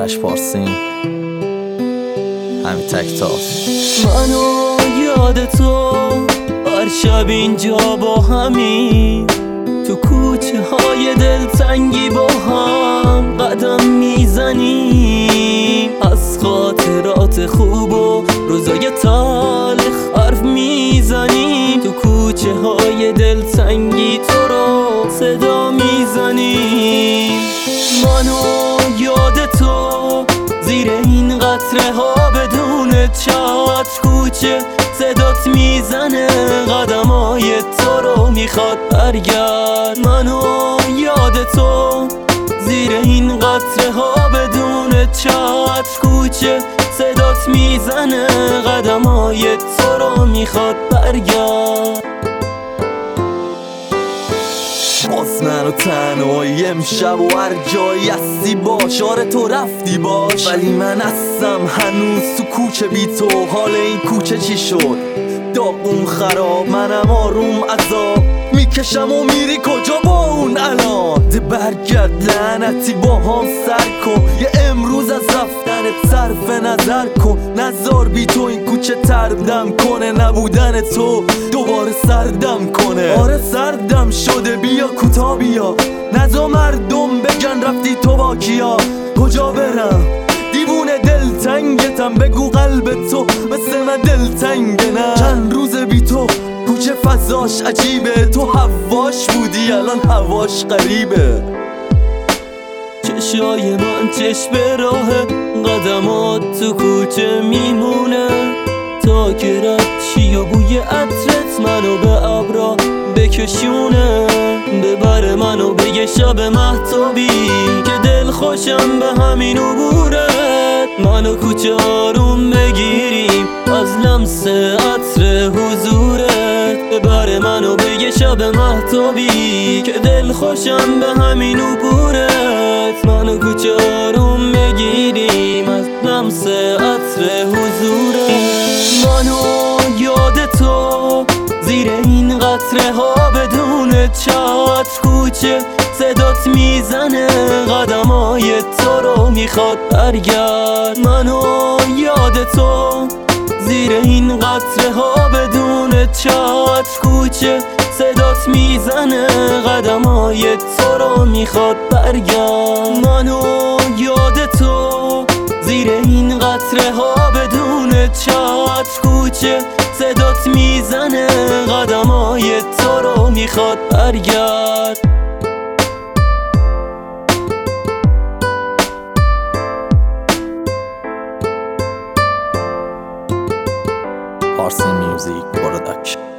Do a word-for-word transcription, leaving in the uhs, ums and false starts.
آرش پارسین، همین تکتاست. منو یاد تو هر شب اینجا با همین تو کوچه های دلتنگی با هم قدم میزنیم، از خاطرات خوب و روزای تلخ حرف میزنیم، تو کوچه های دلتنگی تو رو صدا میزنیم. منو یاد تو زیر این قطره ها بدون چتر کوچه صدات میزنه، قدمای تو رو میخواد برگرد. منو یاد تو زیر این قطره ها بدون چتر کوچه صدات میزنه، قدمای تو رو میخواد برگرد. باز من و تنهایی امشب و هر جایی هستی باش، آره تو رفتی باش، ولی من هستم هنوز تو کوچه بی تو. حال این کوچه چی شد؟ داغون خراب، منم آروم عذاب میکشم و میری کجا با اون الان؟ ده برگرد لعنتی با هم سر کن، یه امروز از رفتنت صرف نظر کن، نزار بی تو این کوچه تردم کنه، نبودن تو دوباره سردم کنه. آره سردم شده، بیا کوتا بیا، نزا مردم بگن رفتی تو با کیا. کجا برم دیوونه دلتنگتم، بگو قلب تو مثل من دلتنگه. نه چند روز بی تو کوچه فضاش عجیبه، تو هواش بودی الان هواش غریبه. چشای من چشم راه قدمات تو کوچه میمونه، تا که رد چی و بوی عطرت منو به ابرا بکشونه، ببره منو به یه شب مهتابی که دل خوشم به همین عبورت. منو کوچه آروم بگیریم از لمس عطر حضورت، ببره منو به یه شب مهتابی که دل خوشم به همین عبورت. منو کوچه آروم بگیریم از لمس عطر حضورت. منو یاد تو زیر این قطره ها بدون چتر کوچه صدات میزنه، قدمای تو رو میخواد برگرد. منو یاد تو زیر این قطره ها بدون چتر کوچه صدات میزنه، قدمای تو رو میخواد برگرد. منو یاد تو زیر این قطره ها بدون چتر کوچه صدات میزنه، قدمای تو رو میخواد برگرد. پارسین میوزیک پروداکشن.